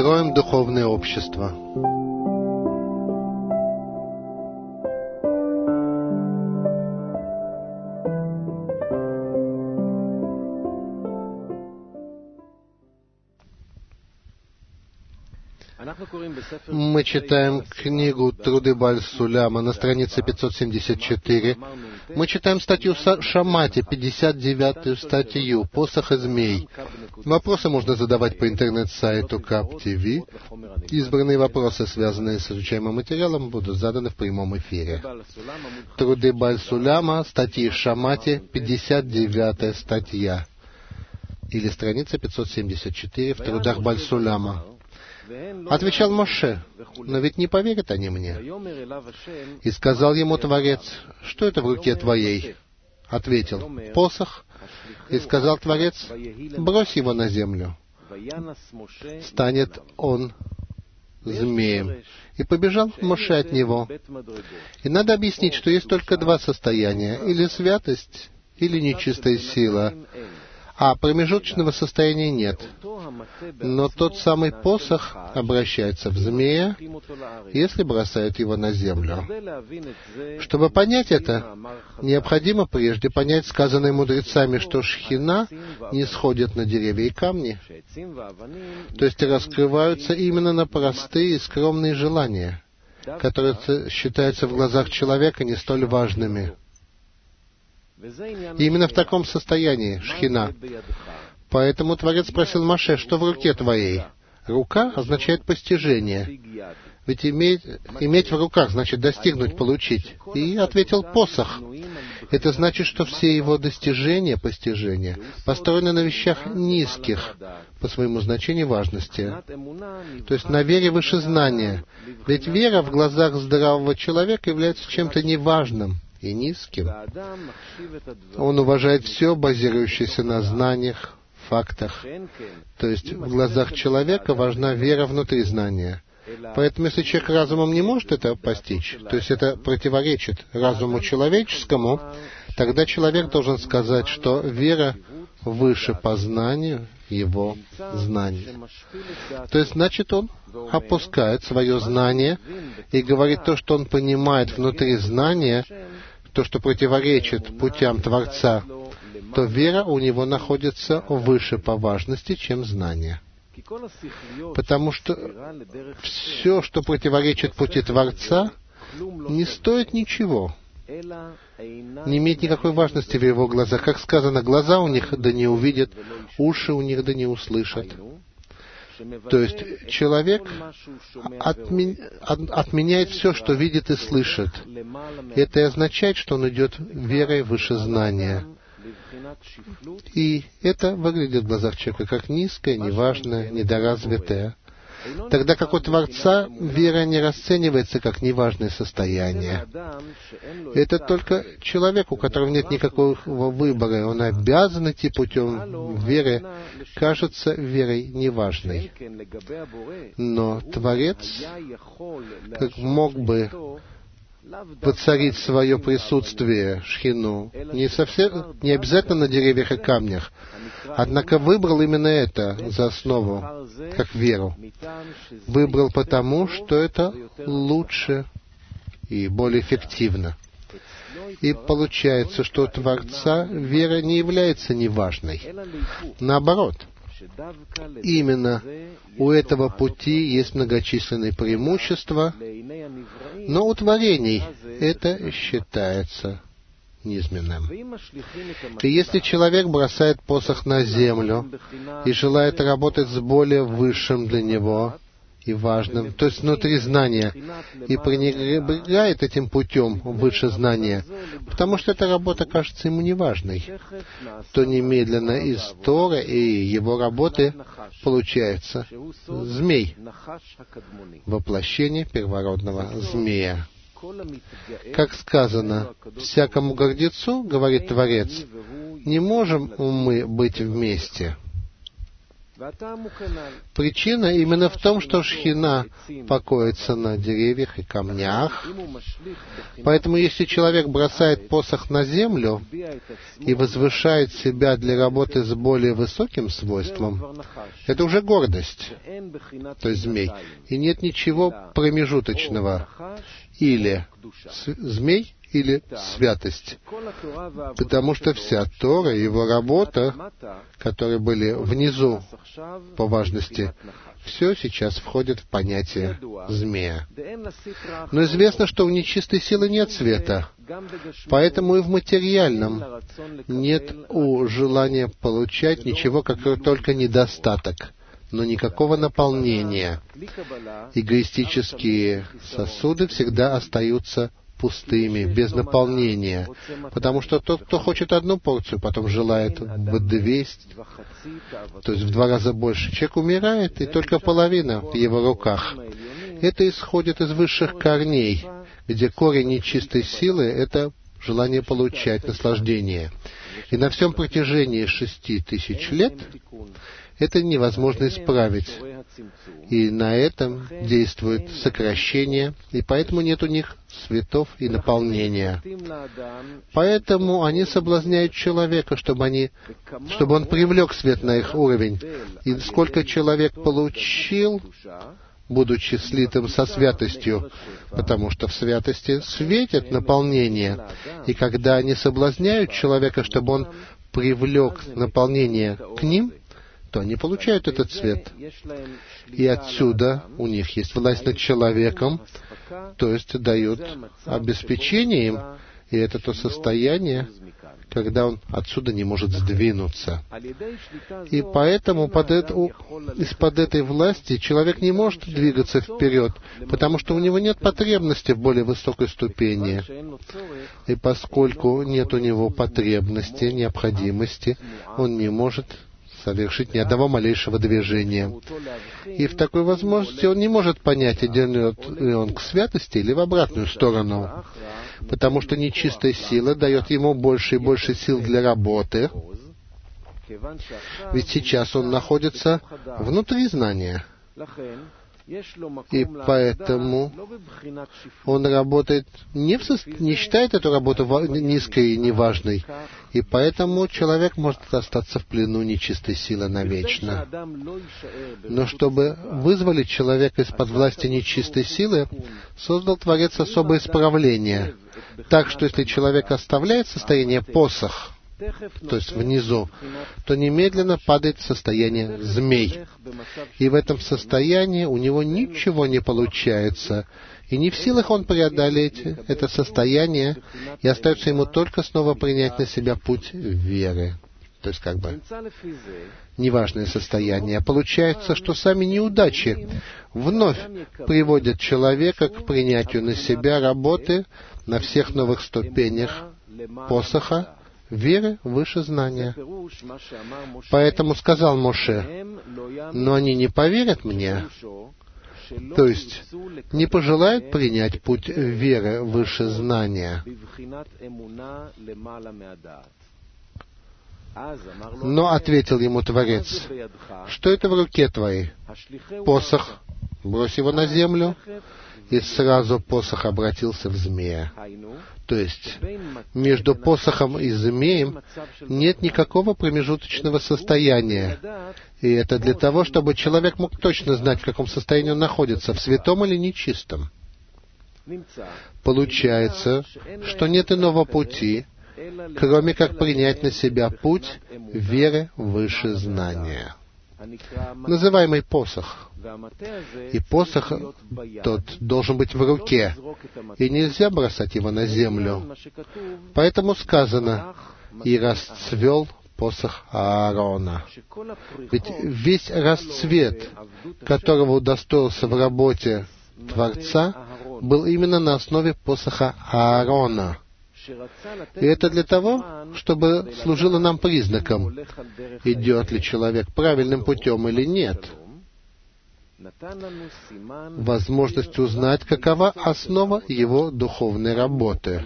строим духовное общество. Мы читаем книгу «Труды Бааль-Суляма» на странице 574. Мы читаем статью Шамати, 59-ю статью «Посох и змей». Вопросы можно задавать по интернет-сайту КАП-ТВ. Избранные вопросы, связанные с изучаемым материалом, будут заданы в прямом эфире. «Труды Бааль-Суляма», статьи Шамати, 59-я статья, или страница 574 в «Трудах Бааль-Суляма». Отвечал Моше: «Но ведь не поверят они мне». И сказал ему Творец: «Что это в руке твоей?» Ответил: «Посох». И сказал Творец: «Брось его на землю, станет он змеем». И побежал Моше от него. И надо объяснить, что есть только два состояния: или святость, или нечистая сила. А промежуточного состояния нет. Но тот самый посох обращается в змея, если бросают его на землю. Чтобы понять это, необходимо прежде понять сказанное мудрецами, что шхина не сходит на деревья и камни, то есть раскрываются именно на простые и скромные желания, которые считаются в глазах человека не столь важными. И именно в таком состоянии шхина. Поэтому Творец спросил Моше: «Что в руке твоей?» Рука означает постижение. Ведь иметь в руках значит достигнуть, получить. И ответил: «Посох». Это значит, что все его достижения, постижения, построены на вещах низких по своему значению и важности. То есть на вере выше знания. Ведь вера в глазах здравого человека является чем-то неважным и низким. Он уважает все, базирующееся на знаниях, фактах. То есть в глазах человека важна вера внутри знания. Поэтому если человек разумом не может это постичь, то есть это противоречит разуму человеческому, тогда человек должен сказать, что вера выше по знанию его знаний. То есть, значит, он опускает свое знание и говорит то, что он понимает внутри знания, то, что противоречит путям Творца, то вера у него находится выше по важности, чем знание. Потому что все, что противоречит пути Творца, не стоит ничего, не имеет никакой важности в его глазах. Как сказано, глаза у них да не увидят, уши у них да не услышат. То есть человек отменяет все, что видит и слышит. Это и означает, что он идет верой выше знания. И это выглядит в глазах человека как низкое, неважное, недоразвитое. Тогда как у Творца вера не расценивается как неважное состояние. Это только человек, у которого нет никакого выбора, он обязан идти путем веры, кажется верой неважной. Но Творец как мог бы воцарить свое присутствие, шхину, не обязательно на деревьях и камнях, однако выбрал именно это за основу, как веру. Выбрал потому, что это лучше и более эффективно. И получается, что у Творца вера не является неважной. Наоборот, именно у этого пути есть многочисленные преимущества, но у творений это считается низменным. И если человек бросает посох на землю и желает работать с более высшим для него и важным, то есть внутри знания, и пренебрегает этим путем выше знания, потому что эта работа кажется ему неважной, то немедленно из Торы и его работы получается змей, воплощение первородного змея. Как сказано, всякому гордецу, говорит Творец, не можем мы быть вместе. Причина именно в том, что Шхина покоится на деревьях и камнях. Поэтому, если человек бросает посох на землю и возвышает себя для работы с более высоким свойством, это уже гордость, то есть змей. И нет ничего промежуточного. Или змей, или святость. Потому что вся Тора и его работа, которые были внизу по важности, все сейчас входит в понятие змея. Но известно, что у нечистой силы нет света, поэтому и в материальном нет желания получать ничего, как только недостаток, но никакого наполнения. Эгоистические сосуды всегда остаются пустыми, без наполнения. Потому что тот, кто хочет одну порцию, потом желает в 200, то есть в 2 раза больше. Человек умирает, и только половина в его руках. Это исходит из высших корней, где корень нечистой силы — это желание получать наслаждение. И на всем протяжении 6000 лет это невозможно исправить. И на этом действует сокращение, и поэтому нет у них цветов и наполнения. Поэтому они соблазняют человека, чтобы он привлек свет на их уровень. И сколько человек получил, будучи слитым со святостью, потому что в святости светит наполнение. И когда они соблазняют человека, чтобы он привлек наполнение к ним, то они получают этот свет. И отсюда у них есть власть над человеком, то есть дают обеспечение им, и это то состояние, когда он отсюда не может сдвинуться. И поэтому из-под этой власти человек не может двигаться вперед, потому что у него нет потребности в более высокой ступени. И поскольку нет у него потребности, необходимости, он не может совершить ни одного малейшего движения. И в такой возможности он не может понять, идет ли он к святости или в обратную сторону, потому что нечистая сила дает ему больше и больше сил для работы, ведь сейчас он находится внутри знания. И поэтому он работает, не считает эту работу низкой и неважной. И поэтому человек может остаться в плену нечистой силы навечно. Но чтобы вызволить человека из-под власти нечистой силы, создал Творец особое исправление. Так что если человек оставляет состояние посох, то есть внизу, то немедленно падает в состояние змей. И в этом состоянии у него ничего не получается. И не в силах он преодолеть это состояние, и остается ему только снова принять на себя путь веры. То есть неважное состояние. Получается, что сами неудачи вновь приводят человека к принятию на себя работы на всех новых ступенях посоха, веры выше знания. Поэтому сказал Моше: но они не поверят мне, то есть не пожелают принять путь веры выше знания. Но ответил ему Творец: что это в руке твоей? Посох. Брось его на землю. И сразу посох обратился в змея. То есть между посохом и змеем нет никакого промежуточного состояния. И это для того, чтобы человек мог точно знать, в каком состоянии он находится, в святом или нечистом. Получается, что нет иного пути, кроме как принять на себя путь веры выше знания, называемый посох. И посох тот должен быть в руке, и нельзя бросать его на землю. Поэтому сказано: «И расцвел посох Аарона». Ведь весь расцвет, которого удостоился в работе Творца, был именно на основе посоха Аарона. И это для того, чтобы служило нам признаком, идет ли человек правильным путем или нет. Возможность узнать, какова основа его духовной работы.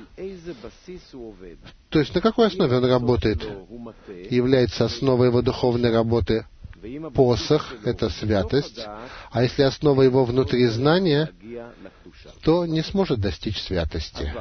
То есть на какой основе он работает? Является основой его духовной работы посох — это святость, а если основа его внутри знания, то не сможет достичь святости.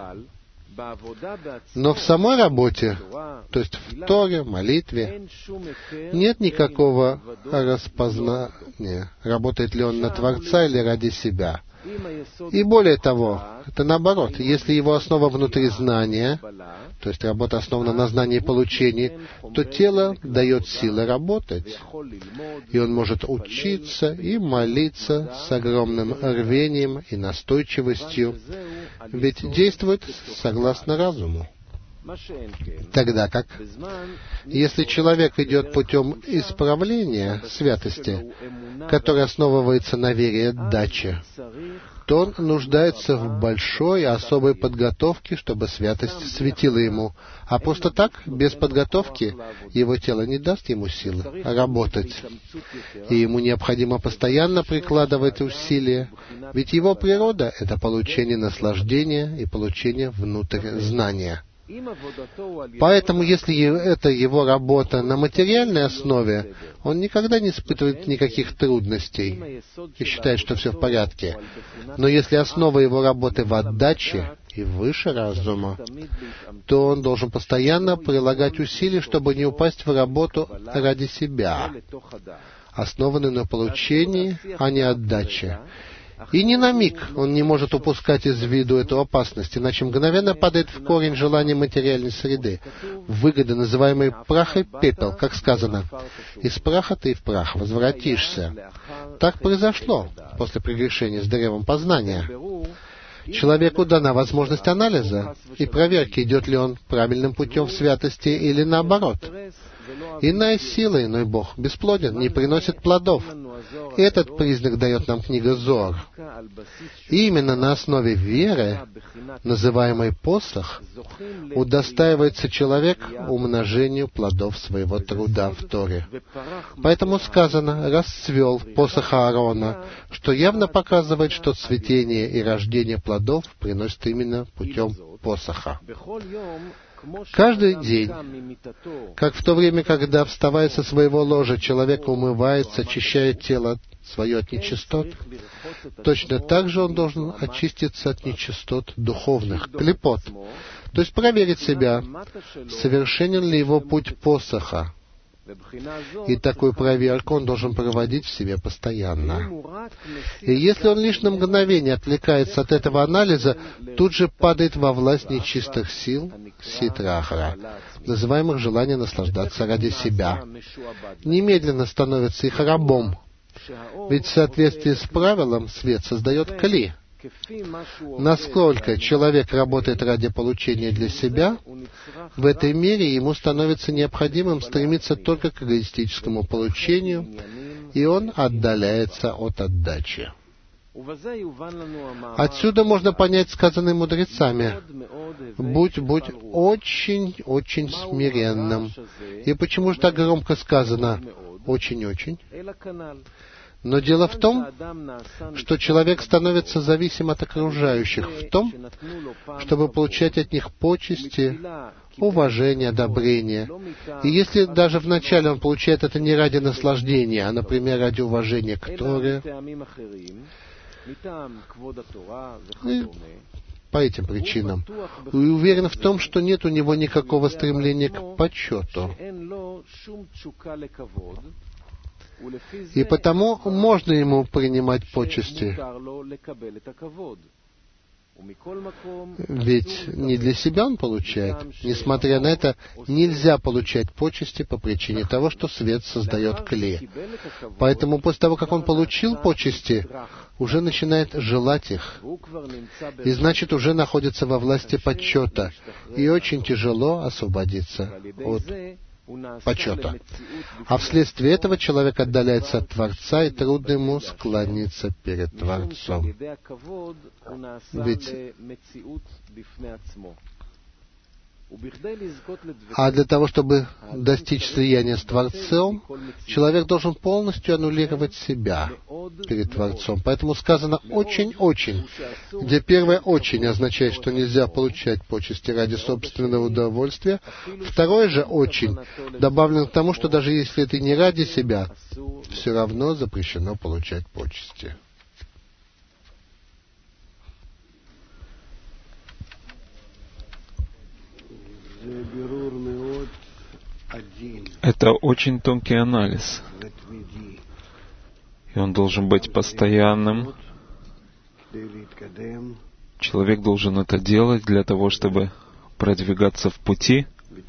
Но в самой работе, то есть в Торе, молитве, нет никакого распознания, работает ли он на Творца или ради себя. И более того, это наоборот, если его основа внутри знания, то есть работа основана на знании и получении, то тело дает силы работать. И он может учиться и молиться с огромным рвением и настойчивостью, ведь действует согласно разуму. Тогда как, если человек идет путем исправления святости, который основывается на вере и отдаче, то он нуждается в большой особой подготовке, чтобы святость светила ему. А просто так, без подготовки, его тело не даст ему силы работать. И ему необходимо постоянно прикладывать усилия, ведь его природа — это получение наслаждения и получение внутрь знания. Поэтому, если это его работа на материальной основе, он никогда не испытывает никаких трудностей и считает, что все в порядке. Но если основа его работы в отдаче и выше разума, то он должен постоянно прилагать усилия, чтобы не упасть в работу ради себя, основанную на получении, а не отдаче. И ни на миг он не может упускать из виду эту опасность, иначе мгновенно падает в корень желания материальной среды, выгоды, называемой прах и пепел, как сказано, «Из праха ты в прах возвратишься». Так произошло после прегрешения с древом познания. Человеку дана возможность анализа и проверки, идет ли он правильным путем в святости или наоборот. Иная сила, иной Бог, бесплоден, не приносит плодов. И этот признак дает нам книга Зоар. И именно на основе веры, называемой посох, удостаивается человек умножению плодов своего труда в Торе. Поэтому сказано «расцвел посох Аарона», что явно показывает, что цветение и рождение плодов приносит именно путем посоха. Каждый день, как в то время, когда, вставая со своего ложа, человек умывается, очищает тело свое от нечистот, точно так же он должен очиститься от нечистот духовных, клипот, то есть проверить себя, совершенен ли его путь посоха. И такую проверку он должен проводить в себе постоянно. И если он лишь на мгновение отвлекается от этого анализа, тут же падает во власть нечистых сил, ситра-ахра, называемых желанием наслаждаться ради себя. Немедленно становится их рабом, ведь в соответствии с правилом свет создает кли. Насколько человек работает ради получения для себя, в этой мере ему становится необходимым стремиться только к эгоистическому получению, и он отдаляется от отдачи. Отсюда можно понять сказанное мудрецами: «Будь очень смиренным». И почему же так громко сказано «очень-очень»? Но дело в том, что человек становится зависим от окружающих в том, чтобы получать от них почести, уважение, одобрение. И если даже вначале он получает это не ради наслаждения, а, например, ради уважения к Торе, и по этим причинам, и уверен в том, что нет у него никакого стремления к почету. И потому можно ему принимать почести. Ведь не для себя он получает. Несмотря на это, нельзя получать почести по причине того, что свет создает кли. Поэтому после того, как он получил почести, уже начинает желать их. И значит, уже находится во власти почета. И очень тяжело освободиться от почета. А вследствие этого человек отдаляется от Творца, и трудно ему склониться перед Творцом. Ведь А для того, чтобы достичь слияния с Творцом, человек должен полностью аннулировать себя перед Творцом. Поэтому сказано «очень-очень», где первое «очень» означает, что нельзя получать почести ради собственного удовольствия. Второе же «очень» добавлено к тому, что даже если это не ради себя, все равно запрещено получать почести. Это очень тонкий анализ, и он должен быть постоянным. Человек должен это делать для того, чтобы продвигаться в пути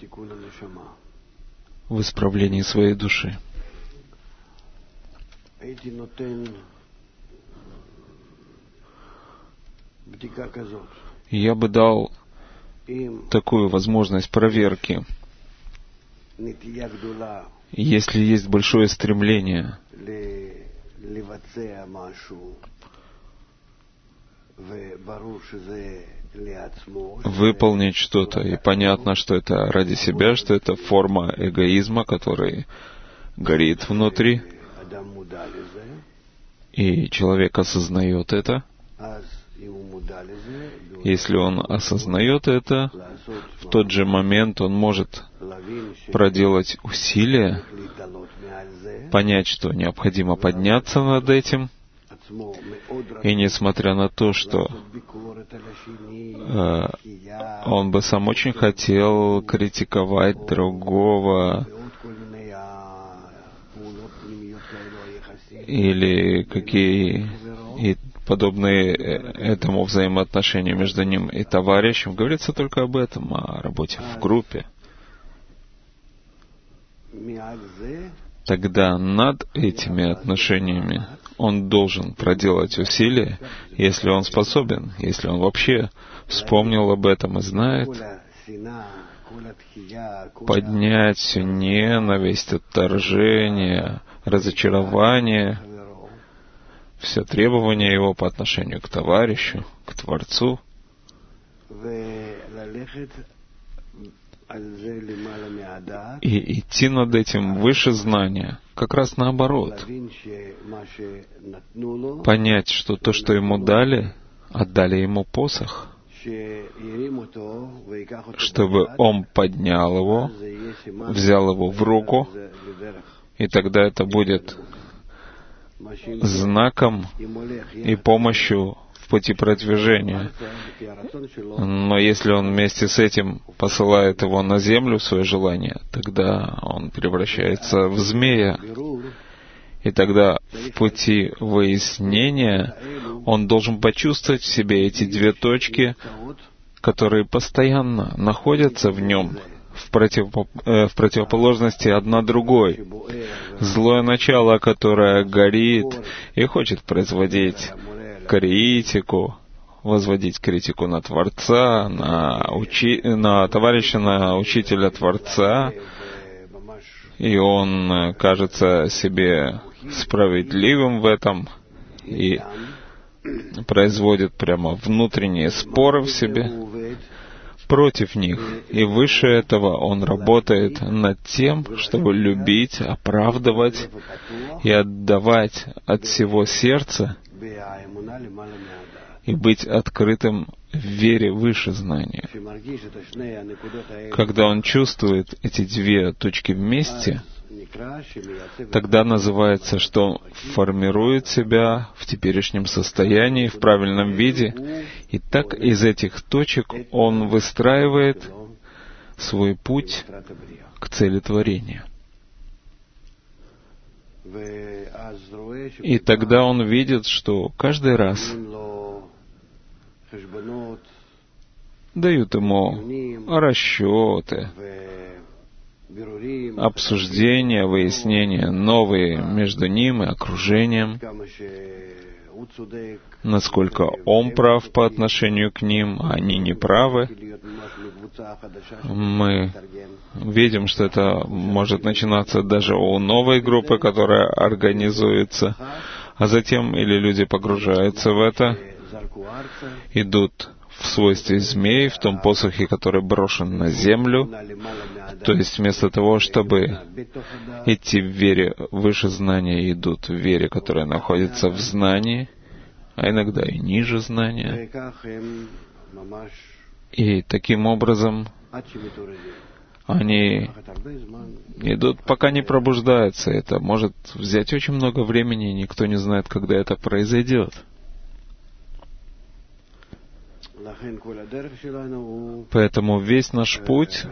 в исправлении своей души. Я бы дал такую возможность проверки. Если есть большое стремление выполнить что-то, и понятно, что это ради себя, что это форма эгоизма, который горит внутри, и человек осознает это. Если он осознает это, в тот же момент он может проделать усилия, понять, что необходимо подняться над этим, и несмотря на то, что он бы сам очень хотел критиковать другого или какие и подобные этому взаимоотношению между ним и товарищем, говорится только об этом, о работе в группе. Тогда над этими отношениями он должен проделать усилия, если он способен, если он вообще вспомнил об этом и знает, поднять всю ненависть, отторжение, разочарование, все требования его по отношению к товарищу, к Творцу, и идти над этим выше знания, как раз наоборот. Понять, что то, что ему дали, отдали ему посох, чтобы он поднял его, взял его в руку, и тогда это будет знаком и помощью в пути продвижения. Но если он вместе с этим посылает его на землю, свое желание, тогда он превращается в змея. И тогда в пути выяснения он должен почувствовать в себе эти две точки, которые постоянно находятся в нем, в противоположности одна другой. Злое начало, которое горит и хочет производить критику, возводить критику на Творца, на товарища, на учителя Творца, и он кажется себе справедливым в этом и производит прямо внутренние споры в себе против них. И выше этого он работает над тем, чтобы любить, оправдывать и отдавать от всего сердца и быть открытым в вере выше знания. Когда он чувствует эти две точки вместе, тогда называется, что он формирует себя в теперешнем состоянии, в правильном виде, и так из этих точек он выстраивает свой путь к цели творения. И тогда он видит, что каждый раз дают ему расчеты, обсуждения, выяснения новые между ним и окружением, насколько он прав по отношению к ним, а они не правы. Мы видим, что это может начинаться даже у новой группы, которая организуется, а затем или люди погружаются в это, идут в свойстве змей, в том посохе, который брошен на землю. То есть вместо того, чтобы идти в вере выше знания, идут в вере, которая находится в знании, а иногда и ниже знания. И таким образом они идут, пока не пробуждаются. Это может взять очень много времени, и никто не знает, когда это произойдет. Поэтому весь наш путь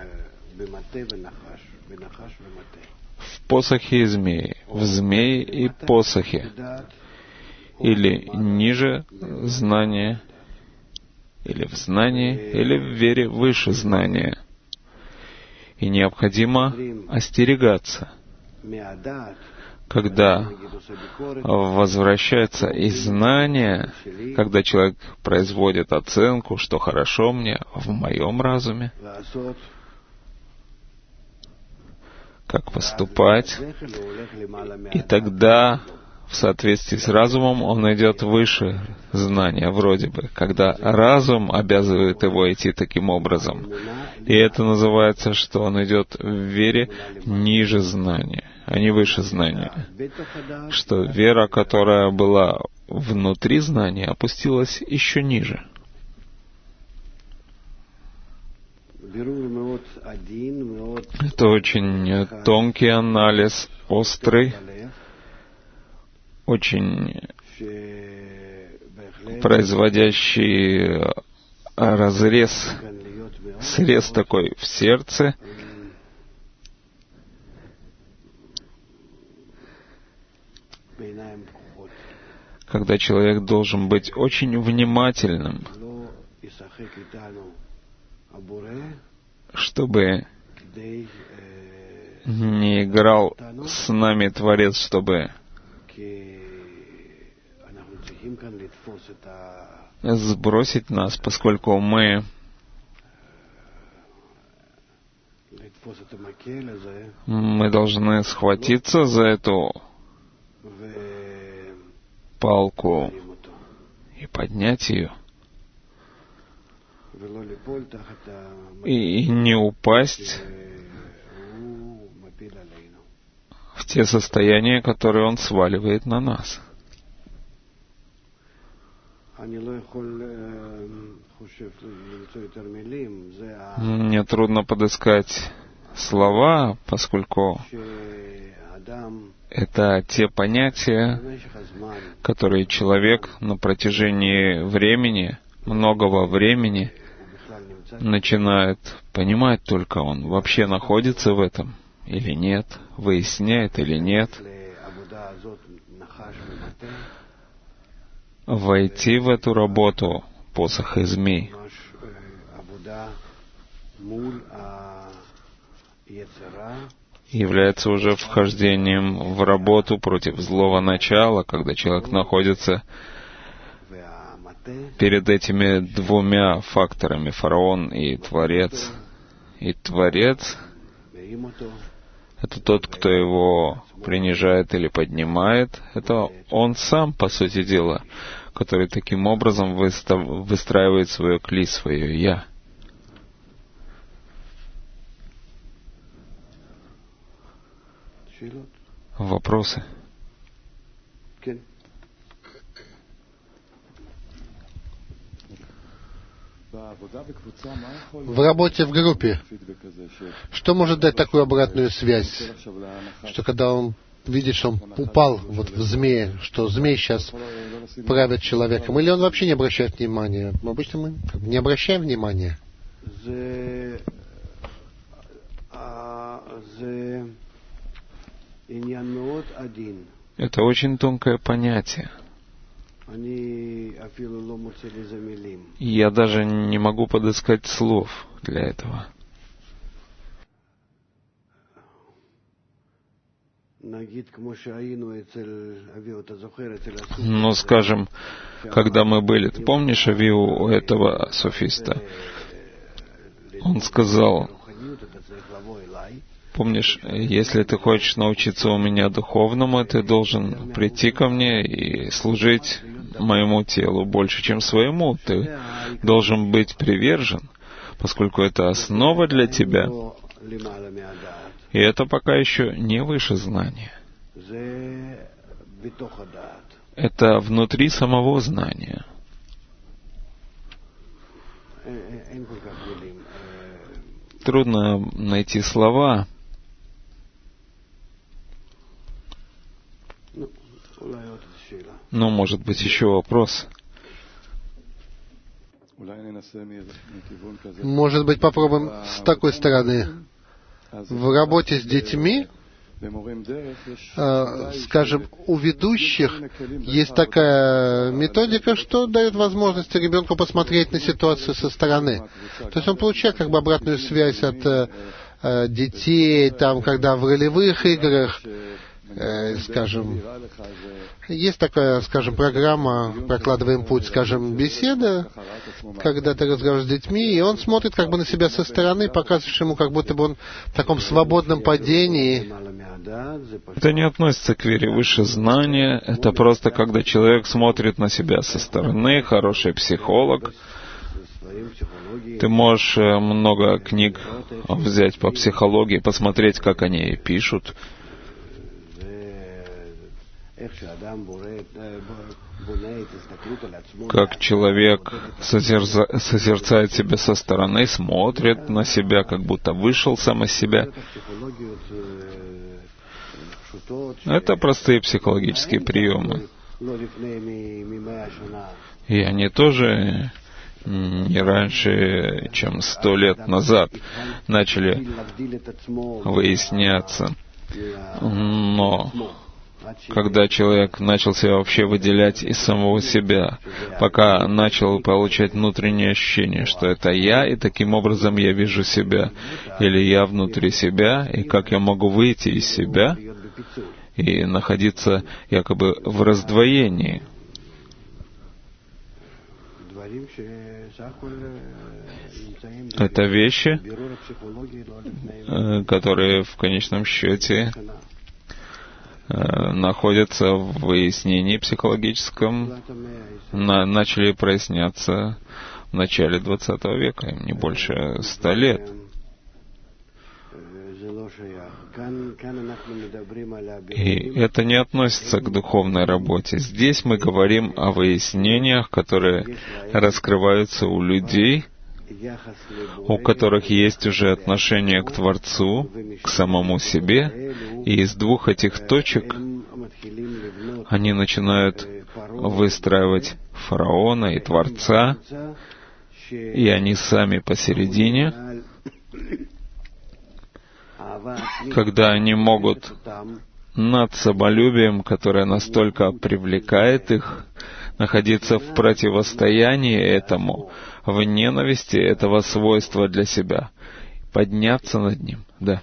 в посохе и змее, в змее и посохе, или ниже знания, или в знании, или в вере выше знания. И необходимо остерегаться, когда возвращается из знания, когда человек производит оценку, что хорошо мне в моем разуме, как поступать, и тогда в соответствии с разумом он идет выше знания, вроде бы, когда разум обязывает его идти таким образом. И это называется, что он идет в вере ниже знания, а не выше знания. Что вера, которая была внутри знания, опустилась еще ниже. Это очень тонкий анализ, острый, очень производящий разрез, срез такой в сердце, когда человек должен быть очень внимательным, чтобы не играл с нами Творец, чтобы сбросить нас, поскольку мы должны схватиться за эту палку и поднять ее, и не упасть в те состояния, которые он сваливает на нас. Мне трудно подыскать слова, поскольку это те понятия, которые человек на протяжении времени, многого времени, начинает понимать, только он вообще находится в этом или нет, выясняет или нет. Войти в эту работу посоха и змей является уже вхождением в работу против злого начала, когда человек находится перед этими двумя факторами, фараон и Творец. И Творец — это тот, кто его принижает или поднимает. Это он сам, по сути дела, который таким образом выстраивает свое кли, свое «я». Вопросы? В работе в группе, что может дать такую обратную связь, что когда он видит, что он упал вот в змея, что змей сейчас правит человеком, или он вообще не обращает внимания? Обычно мы не обращаем внимания. Это очень тонкое понятие. Я даже не могу подыскать слов для этого. Но, скажем, когда мы были, ты помнишь Авиу у этого софиста? Он сказал: помнишь, если ты хочешь научиться у меня духовному, ты должен прийти ко мне и служить моему телу больше, чем своему. Ты должен быть привержен, поскольку это основа для тебя. И это пока еще не выше знания. Это внутри самого знания. Трудно найти слова. Но, может быть, еще вопрос. Может быть, попробуем с такой стороны. В работе с детьми, скажем, у ведущих есть такая методика, что дает возможность ребенку посмотреть на ситуацию со стороны. То есть он получает как бы обратную связь от детей, там, когда в ролевых играх, скажем, есть такая, скажем, программа «Прокладываем путь», скажем, беседа, когда ты разговариваешь с детьми, и он смотрит как бы на себя со стороны, показываешь ему, как будто бы он в таком свободном падении. Это не относится к вере выше знания, это просто когда человек смотрит на себя со стороны, хороший психолог. Ты можешь много книг взять по психологии, посмотреть, как они пишут. Как человек созерцает себя со стороны, смотрит на себя, как будто вышел сам из себя. Это простые психологические приемы. И они тоже не раньше, чем 100 лет назад начали выясняться. Но когда человек начал себя вообще выделять из самого себя, пока начал получать внутреннее ощущение, что это я, и таким образом я вижу себя, или я внутри себя, и как я могу выйти из себя и находиться якобы в раздвоении. Это вещи, которые в конечном счете находятся в выяснении психологическом, начали проясняться в начале 20 века, им не больше 100 лет. И это не относится к духовной работе. Здесь мы говорим о выяснениях, которые раскрываются у людей, у которых есть уже отношение к Творцу, к самому себе, и из двух этих точек они начинают выстраивать фараона и Творца, и они сами посередине, когда они могут над самолюбием, которое настолько привлекает их, находиться в противостоянии этому, в ненависти этого свойства для себя, подняться над ним, да.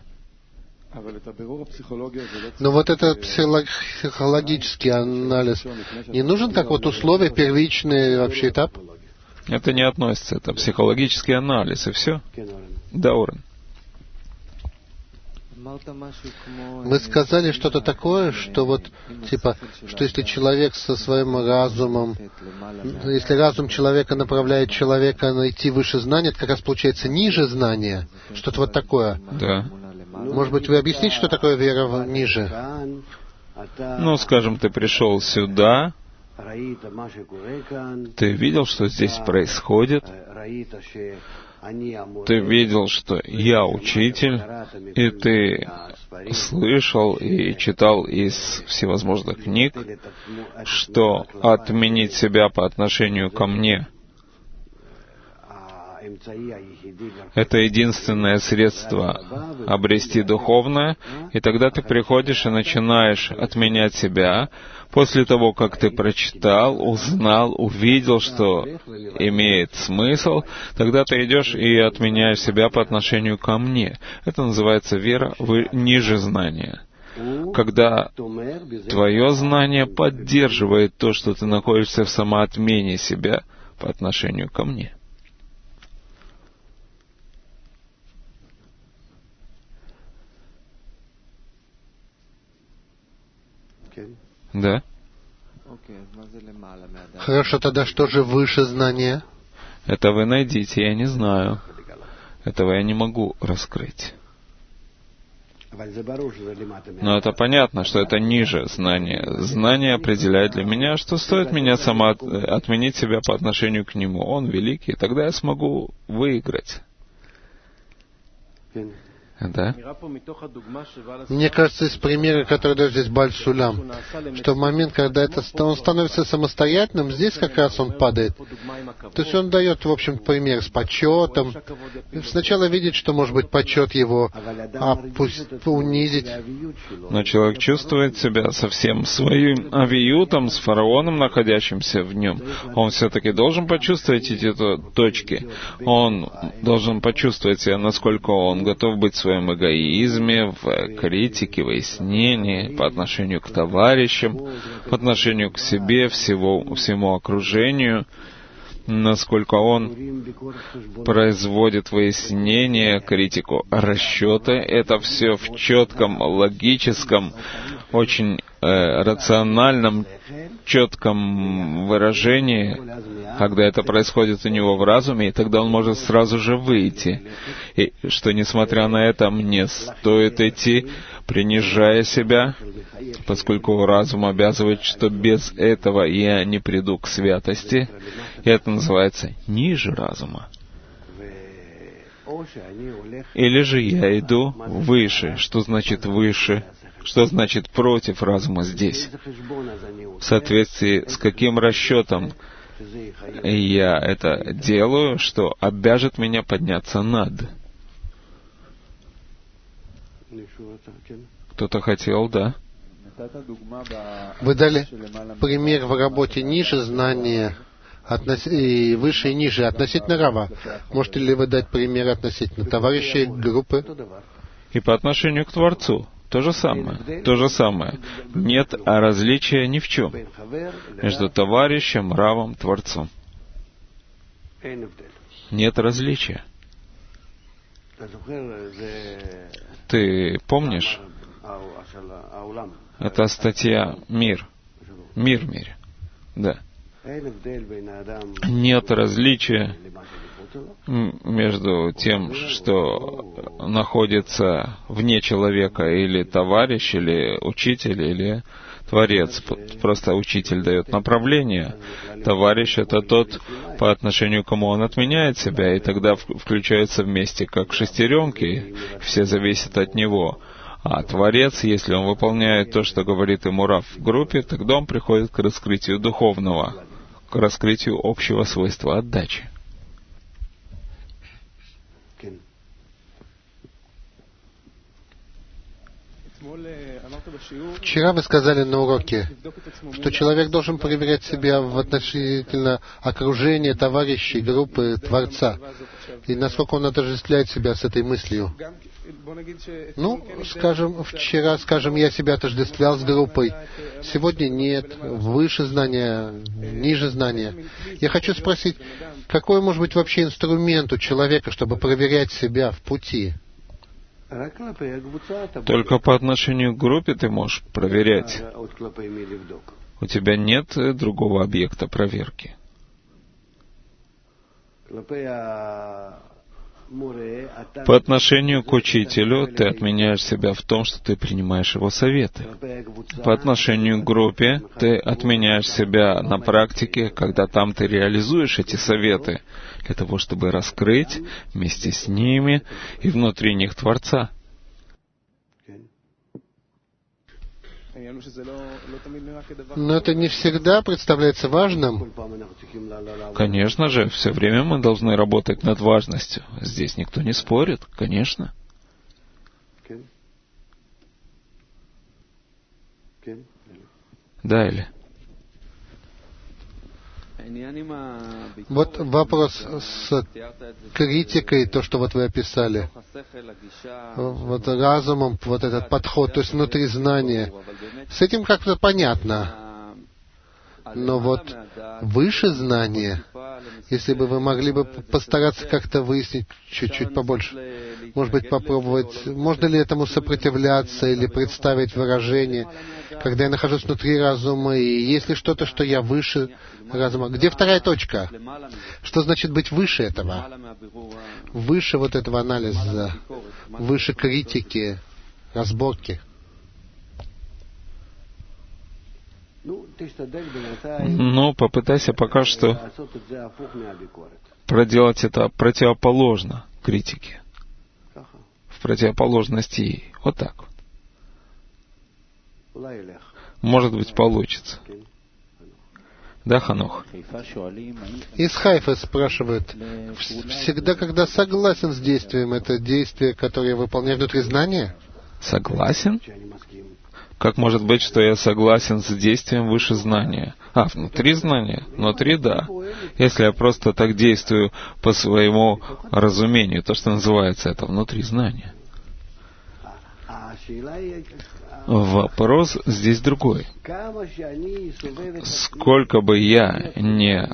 Но вот этот психологический анализ не нужен как вот условие, первичный вообще этап? Это не относится, это психологический анализ, и все. Да, Орен. Вы сказали что-то такое, что вот, типа, что если человек со своим разумом, если разум человека направляет человека найти выше знания, это как раз получается ниже знания. Что-то вот такое. Да. Может быть, вы объясните, что такое вера ниже? Ну, скажем, ты пришел сюда, ты видел, что здесь происходит, ты видел, что я учитель, и ты слышал и читал из всевозможных книг, что отменить себя по отношению ко мне — это единственное средство обрести духовное, и тогда ты приходишь и начинаешь отменять себя. После того, как ты прочитал, узнал, увидел, что имеет смысл, тогда ты идешь и отменяешь себя по отношению ко мне. Это называется вера ниже знания. Когда твое знание поддерживает то, что ты находишься в самоотмене себя по отношению ко мне. כן? Да. אוקיי, אז מה זה למעלה מהדעת? Хорошо, тогда что же выше знания? Это вы найдите, я не знаю. Этого я не могу раскрыть. Но это понятно, что это ниже знания. Знание определяет для меня, что стоит меня отменить себя по отношению к нему. Он великий, тогда я смогу выиграть. Да? Мне кажется, из примера, который дает здесь Бааль Сулам, что в момент, когда он становится самостоятельным, здесь как раз он падает. То есть он дает, в общем, пример с почетом. Сначала видит, что, может быть, почет его унизить. Но человек чувствует себя со всем своим авиютом, с фараоном, находящимся в нем. Он все-таки должен почувствовать эти точки. Он должен почувствовать себя, насколько он готов быть в своем эгоизме, в критике, выяснении, по отношению к товарищам, по отношению к себе, всему окружению, насколько он производит выяснение, критику, расчеты. Это все в четком, логическом, очень рациональном, четком выражении, когда это происходит у него в разуме, и тогда он может сразу же выйти. И что, несмотря на это, мне стоит идти, принижая себя, поскольку разум обязывает, что без этого я не приду к святости. И это называется ниже разума. Или же я иду выше. Что значит выше? Что значит против разума здесь? В соответствии с каким расчетом я это делаю, что обяжет меня подняться над? Кто-то хотел, да? Вы дали пример в работе ниже знания и выше и ниже относительно Рава. Можете ли вы дать пример относительно товарищей, группы? И по отношению к Творцу. То же самое. То же самое. Нет различия ни в чем между товарищем, Равом, Творцом. Нет различия. Ты помнишь? Это статья «Мир». Мир в мире. Да. Нет различия между тем, что находится вне человека, или товарищ, или учитель, или творец. Просто учитель дает направление. Товарищ — это тот, по отношению к кому он отменяет себя, и тогда включаются вместе как шестеренки, все зависят от него. А Творец, если он выполняет то, что говорит ему Рав в группе, тогда он приходит к раскрытию духовного, к раскрытию общего свойства отдачи. Вчера вы сказали на уроке, что человек должен проверять себя в относительно окружения, товарищей, группы, Творца. И насколько он отождествляет себя с этой мыслью. Ну, вчера, я себя отождествлял с группой. Сегодня нет. Выше знания, ниже знания. Я хочу спросить, какой может быть вообще инструмент у человека, чтобы проверять себя в пути? Только по отношению к группе ты можешь проверять. У тебя нет другого объекта проверки. По отношению к учителю ты отменяешь себя в том, что ты принимаешь его советы. По отношению к группе ты отменяешь себя на практике, когда там ты реализуешь эти советы, для того, чтобы раскрыть вместе с ними и внутри них Творца. Но это не всегда представляется важным. Конечно же, все время мы должны работать над важностью. Здесь никто не спорит, конечно. Да, или? Вот вопрос с критикой, то, что вот вы описали. Вот разумом, вот этот подход, то есть внутри знания. С этим как-то понятно. Но вот выше знания, если бы вы могли бы постараться как-то выяснить чуть-чуть побольше. может быть, попробовать, можно ли этому сопротивляться или представить выражение, когда я нахожусь внутри разума, и есть ли что-то, что я выше разума. Где вторая точка? Что значит быть выше этого? Выше вот этого анализа, выше критики, разборки. Ну, попытайся пока что проделать это противоположно критике. В противоположности ей. Вот так вот. Может быть, получится. Да, Ханох? Из Хайфы спрашивают, всегда, когда согласен с действием, это действие, которое я выполняю внутри знания? Согласен? Как может быть, что я согласен с действием выше знания? Внутри знания? Внутри, да. Если я просто так действую по своему разумению, то, что называется, это внутри знания. Вопрос здесь другой. Сколько бы я не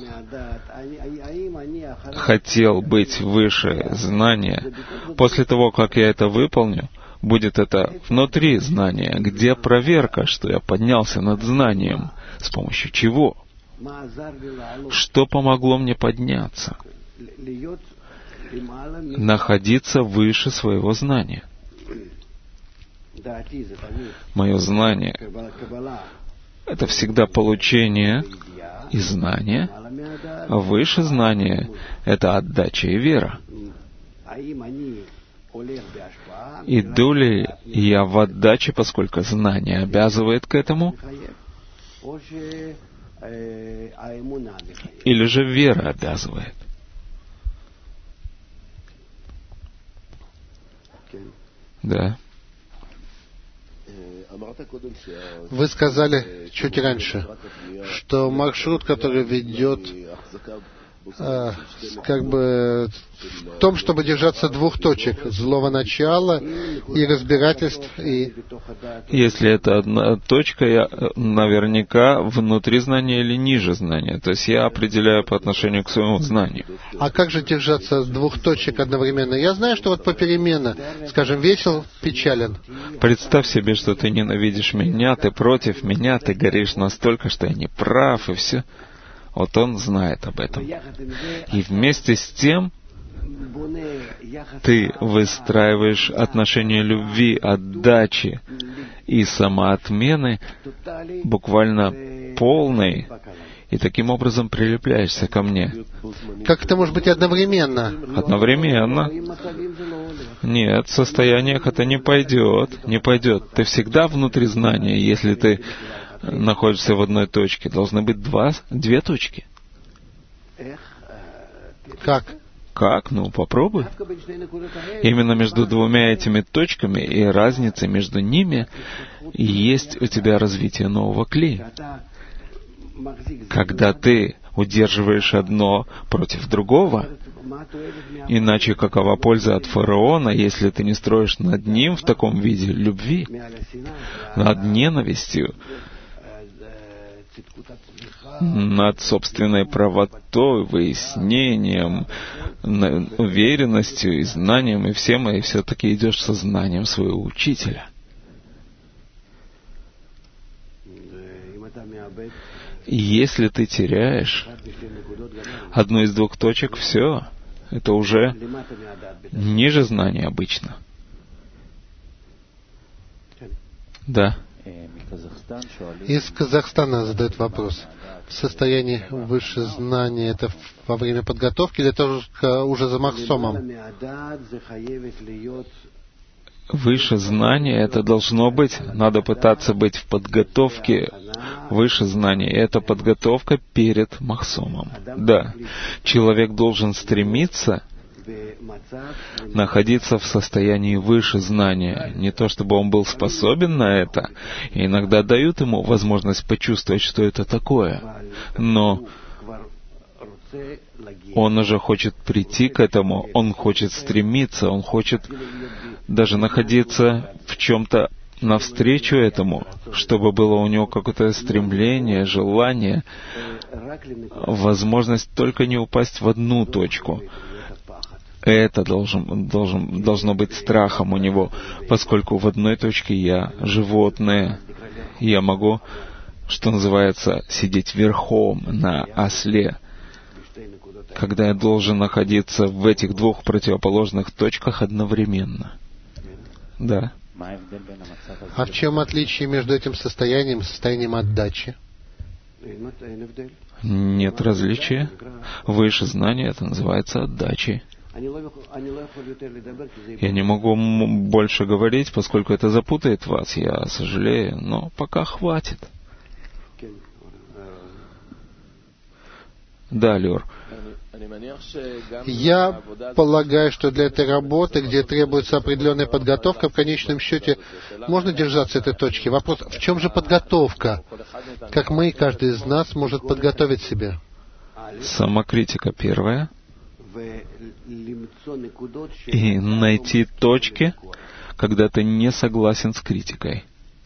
хотел быть выше знания, после того, как я это выполню, будет это внутри знания, где проверка, что я поднялся над знанием, с помощью чего? Что помогло мне подняться? Находиться выше своего знания. Мое знание — это всегда получение и знание, а выше знания — это отдача и вера. Иду ли я в отдаче, поскольку знание обязывает к этому, или же вера обязывает? Да. Вы сказали чуть раньше, что маршрут, который ведет как бы в том, чтобы держаться двух точек: злого начала и разбирательств. И если это одна точка, я наверняка внутри знания или ниже знания. То есть я определяю по отношению к своему знанию. А как же держаться двух точек одновременно? Я знаю, что вот попеременно, скажем, весел, печален. Представь себе, что ты ненавидишь меня, ты против меня, ты горишь настолько, что я не прав, и все. Вот он знает об этом. И вместе с тем ты выстраиваешь отношения любви, отдачи и самоотмены буквально полной, и таким образом прилепляешься ко мне. Как это может быть одновременно? Одновременно? Нет, в состояниях это не пойдет. Не пойдет. Ты всегда внутри знания, если ты находишься в одной точке. Должны быть две точки. Как? Как? Ну, попробуй. Именно между двумя этими точками и разницей между ними есть у тебя развитие нового клея. Когда ты удерживаешь одно против другого, иначе какова польза от фараона, если ты не строишь над ним в таком виде любви, над ненавистью, над собственной правотой, выяснением, уверенностью и знанием, и всем, и все-таки идешь со знанием своего учителя. И если ты теряешь одну из двух точек, все, это уже ниже знания обычно. Да. Из Казахстана задают вопрос. В состоянии выше знания это во время подготовки или это уже за Махсомом? Выше знания это должно быть. Надо пытаться быть в подготовке выше знания. Это подготовка перед Махсомом. Да. Человек должен стремиться находиться в состоянии выше знания. Не то, чтобы он был способен на это. И иногда дают ему возможность почувствовать, что это такое. Но он уже хочет прийти к этому, он хочет стремиться, он хочет даже находиться в чем-то навстречу этому, чтобы было у него какое-то стремление, желание, возможность только не упасть в одну точку. Это должно быть страхом у него, поскольку в одной точке я животное, я могу, что называется, сидеть верхом на осле, когда я должен находиться в этих двух противоположных точках одновременно. Да. А в чем отличие между этим состоянием и состоянием отдачи? Нет различия. Выше знания это называется отдачей. Я не могу больше говорить, поскольку это запутает вас, я сожалею, но пока хватит. Да, Лёр. Я полагаю, что для этой работы, где требуется определенная подготовка, в конечном счете можно держаться этой точки. Вопрос, в чем же подготовка? Как мы, каждый из нас, может подготовить себя? Самокритика первая. И найти точки, когда ты не согласен с критикой.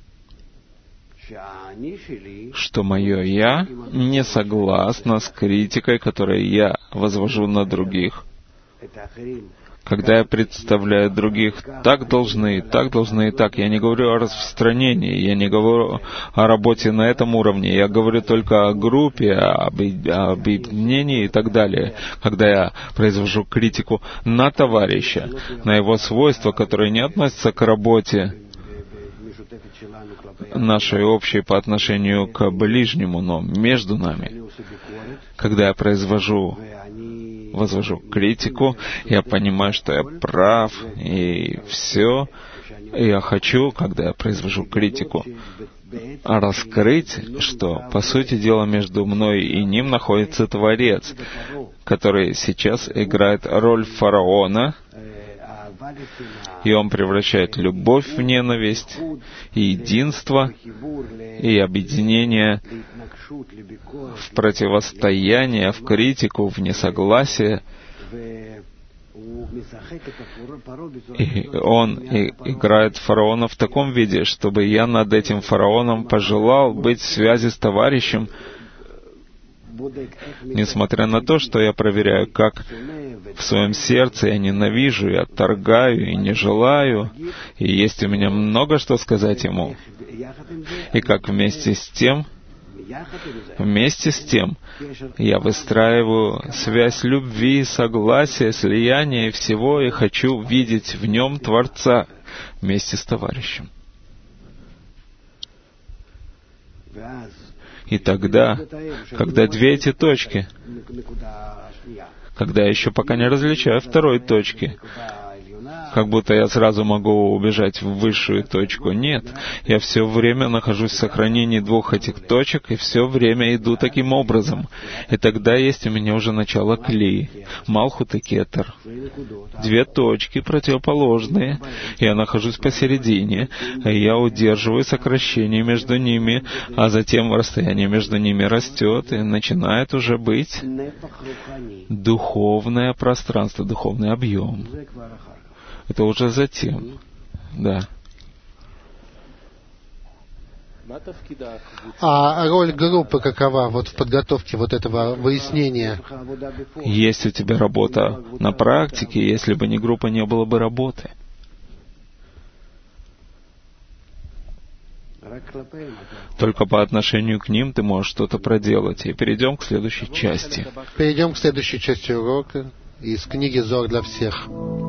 Что мое «я» не согласно с критикой, которую я возвожу на других. Когда я представляю других, так должны, и так. Я не говорю о распространении, я не говорю о работе на этом уровне, я говорю только о группе, об объединении и так далее. Когда я произвожу критику на товарища, на его свойства, которые не относятся к работе нашей общей по отношению к ближнему, но между нами. Когда я возвожу критику, я понимаю, что я прав, и все. Я хочу, когда я произвожу критику, раскрыть, что, по сути дела, между мной и ним находится Творец, который сейчас играет роль фараона, и он превращает любовь в ненависть, и единство, и объединение в противостояние, в критику, в несогласие. И он играет фараона в таком виде, чтобы я над этим фараоном пожелал быть в связи с товарищем, несмотря на то, что я проверяю, как в своем сердце я ненавижу, и отторгаю, и не желаю, и есть у меня много что сказать ему. И как вместе с тем я выстраиваю связь любви, согласия, слияния и всего, и хочу видеть в нем Творца вместе с товарищем. И тогда, когда две эти точки, когда я еще пока не различаю второй точки, как будто я сразу могу убежать в высшую точку. Нет, я все время нахожусь в сохранении двух этих точек, и все время иду таким образом. И тогда есть у меня уже начало кли, Малхут и Кетер. Две точки противоположные. Я нахожусь посередине, и я удерживаю сокращение между ними, а затем расстояние между ними растет, и начинает уже быть духовное пространство, духовный объем. Это уже затем. Да. А роль группы какова вот в подготовке вот этого выяснения? Есть у тебя работа на практике, если бы не группа, не было бы работы. Только по отношению к ним ты можешь что-то проделать. И перейдем к следующей части. Перейдем к следующей части урока из книги «Зор для всех».